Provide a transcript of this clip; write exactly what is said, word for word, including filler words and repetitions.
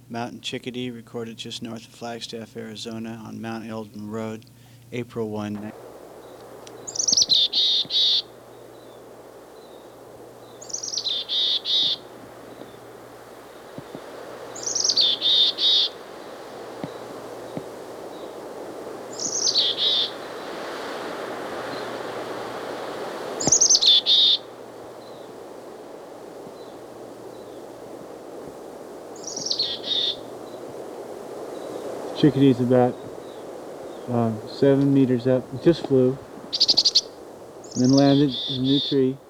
Mountain chickadee recorded just north of Flagstaff, Arizona on Mount Eldon Road, April first. Chickadee's about uh, seven meters up. It just flew, and then landed in a new tree.